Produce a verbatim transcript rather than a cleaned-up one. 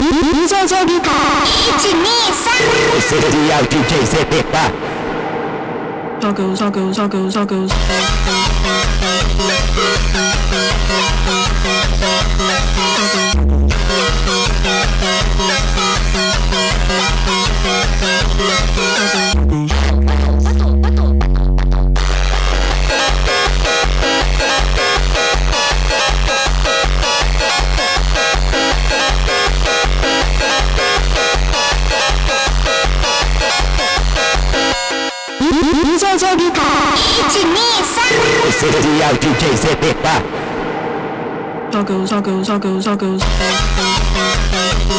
D J ジョギカいちにさん Seria o D J C P K. Toggles, toggles, toggles, toggles. D J ジョギカいちにさん Seria o D J C P K. Toggles, toggles, toggles, toggles.